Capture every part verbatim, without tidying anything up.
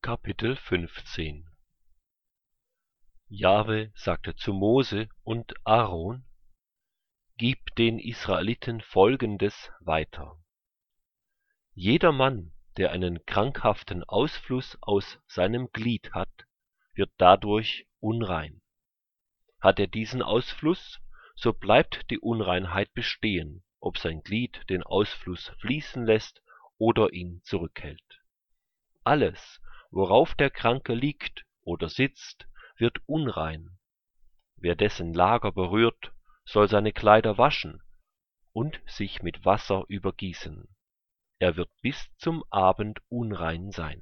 Kapitel fünfzehn. Jahwe sagte zu Mose und Aaron: Gib den Israeliten Folgendes weiter: Jeder Mann, der einen krankhaften Ausfluss aus seinem Glied hat, wird dadurch unrein. Hat er diesen Ausfluss, so bleibt die Unreinheit bestehen, ob sein Glied den Ausfluss fließen lässt oder ihn zurückhält. Alles, worauf der Kranke liegt oder sitzt, wird unrein. Wer dessen Lager berührt, soll seine Kleider waschen und sich mit Wasser übergießen. Er wird bis zum Abend unrein sein.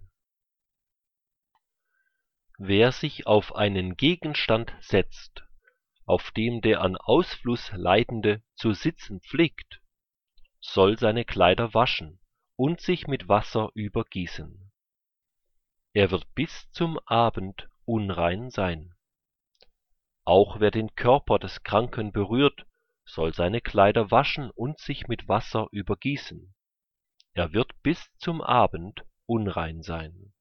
Wer sich auf einen Gegenstand setzt, auf dem der an Ausfluss Leidende zu sitzen pflegt, soll seine Kleider waschen und sich mit Wasser übergießen. Er wird bis zum Abend unrein sein. Auch wer den Körper des Kranken berührt, soll seine Kleider waschen und sich mit Wasser übergießen. Er wird bis zum Abend unrein sein.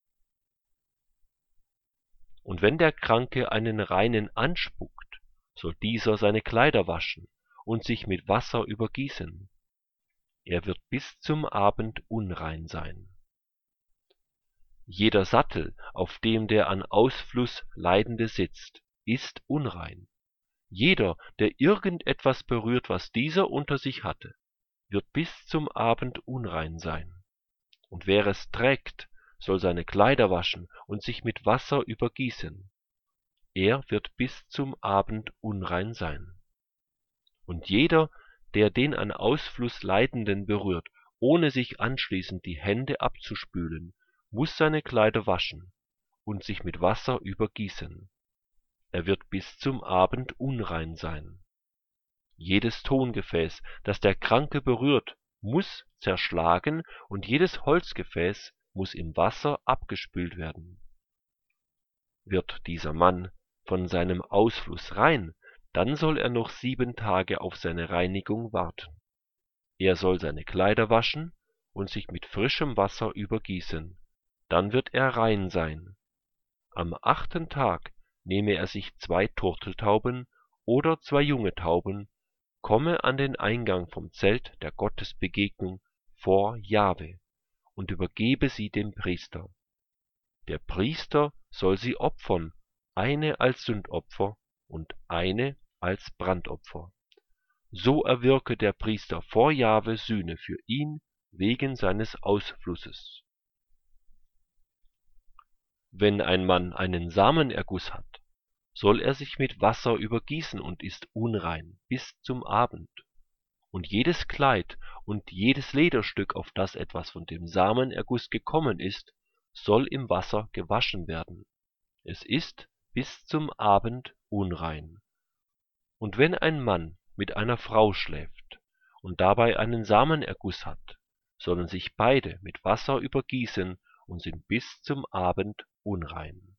Und wenn der Kranke einen Reinen anspuckt, soll dieser seine Kleider waschen und sich mit Wasser übergießen. Er wird bis zum Abend unrein sein. Jeder Sattel, auf dem der an Ausfluss Leidende sitzt, ist unrein. Jeder, der irgendetwas berührt, was dieser unter sich hatte, wird bis zum Abend unrein sein. Und wer es trägt, soll seine Kleider waschen und sich mit Wasser übergießen. Er wird bis zum Abend unrein sein. Und jeder, der den an Ausfluss Leidenden berührt, ohne sich anschließend die Hände abzuspülen, muss seine Kleider waschen und sich mit Wasser übergießen. Er wird bis zum Abend unrein sein. Jedes Tongefäß, das der Kranke berührt, muss zerschlagen und jedes Holzgefäß muss im Wasser abgespült werden. Wird dieser Mann von seinem Ausfluss rein, dann soll er noch sieben Tage auf seine Reinigung warten. Er soll seine Kleider waschen und sich mit frischem Wasser übergießen. Dann wird er rein sein. Am achten Tag nehme er sich zwei Turteltauben oder zwei junge Tauben, komme an den Eingang vom Zelt der Gottesbegegnung vor Jahwe und übergebe sie dem Priester. Der Priester soll sie opfern, eine als Sündopfer und eine als Brandopfer. So erwirke der Priester vor Jahwe Sühne für ihn wegen seines Ausflusses. Wenn ein Mann einen Samenerguss hat, soll er sich mit Wasser übergießen und ist unrein bis zum Abend. Und jedes Kleid und jedes Lederstück, auf das etwas von dem Samenerguss gekommen ist, soll im Wasser gewaschen werden. Es ist bis zum Abend unrein. Und wenn ein Mann mit einer Frau schläft und dabei einen Samenerguss hat, sollen sich beide mit Wasser übergießen und sind bis zum Abend unrein.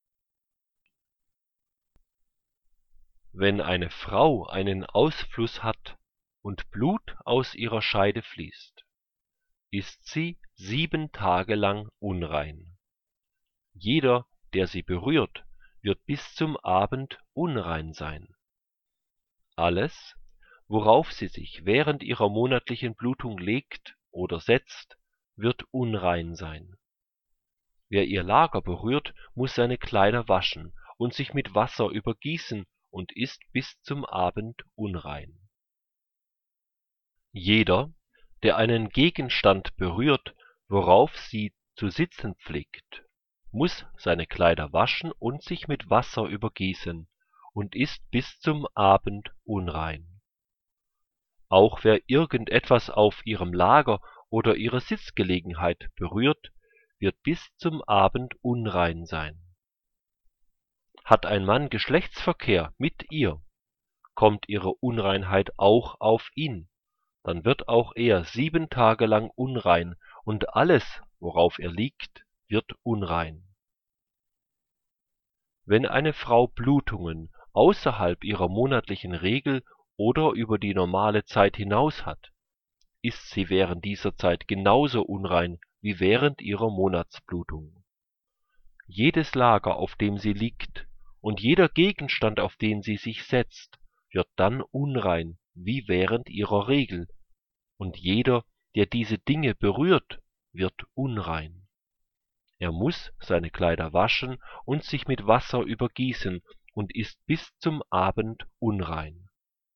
Wenn eine Frau einen Ausfluss hat und Blut aus ihrer Scheide fließt, ist sie sieben Tage lang unrein. Jeder, der sie berührt, wird bis zum Abend unrein sein. Alles, worauf sie sich während ihrer monatlichen Blutung legt oder setzt, wird unrein sein. Wer ihr Lager berührt, muss seine Kleider waschen und sich mit Wasser übergießen und ist bis zum Abend unrein. Jeder, der einen Gegenstand berührt, worauf sie zu sitzen pflegt, muss seine Kleider waschen und sich mit Wasser übergießen und ist bis zum Abend unrein. Auch wer irgendetwas auf ihrem Lager oder ihrer Sitzgelegenheit berührt, wird bis zum Abend unrein sein. Hat ein Mann Geschlechtsverkehr mit ihr, kommt ihre Unreinheit auch auf ihn, dann wird auch er sieben Tage lang unrein und alles, worauf er liegt, wird unrein. Wenn eine Frau Blutungen außerhalb ihrer monatlichen Regel oder über die normale Zeit hinaus hat, ist sie während dieser Zeit genauso unrein wie während ihrer Monatsblutung. jedes Lager, auf dem sie liegt, und jeder Gegenstand, auf den sie sich setzt, wird dann unrein wie während ihrer Regel, und jeder, der diese Dinge berührt, wird unrein. Er muß seine Kleider waschen und sich mit Wasser übergießen und ist bis zum Abend unrein.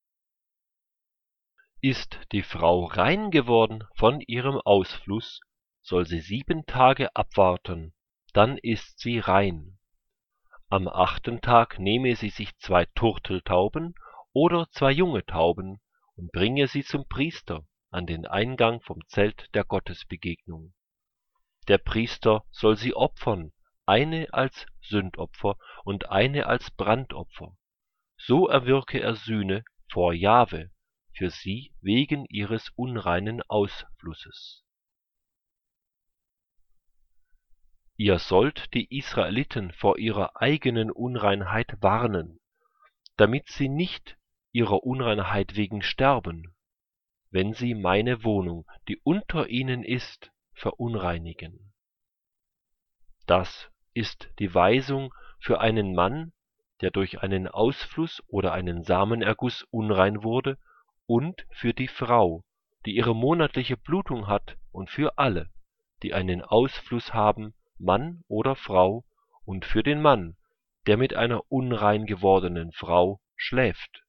Ist die Frau rein geworden von ihrem Ausfluss, soll sie sieben Tage abwarten, dann ist sie rein. Am achten Tag nehme sie sich zwei Turteltauben oder zwei junge Tauben und bringe sie zum Priester an den Eingang vom Zelt der Gottesbegegnung. Der Priester soll sie opfern, eine als Sündopfer und eine als Brandopfer. So erwirke er Sühne vor Jahwe für sie wegen ihres unreinen Ausflusses. Ihr sollt die Israeliten vor ihrer eigenen Unreinheit warnen, damit sie nicht ihrer Unreinheit wegen sterben, wenn sie meine Wohnung, die unter ihnen ist, verunreinigen. Das ist die Weisung für einen Mann, der durch einen Ausfluss oder einen Samenerguss unrein wurde, und für die Frau, die ihre monatliche Blutung hat, und für alle, die einen Ausfluss haben, Mann oder Frau, und für den Mann, der mit einer unrein gewordenen Frau schläft.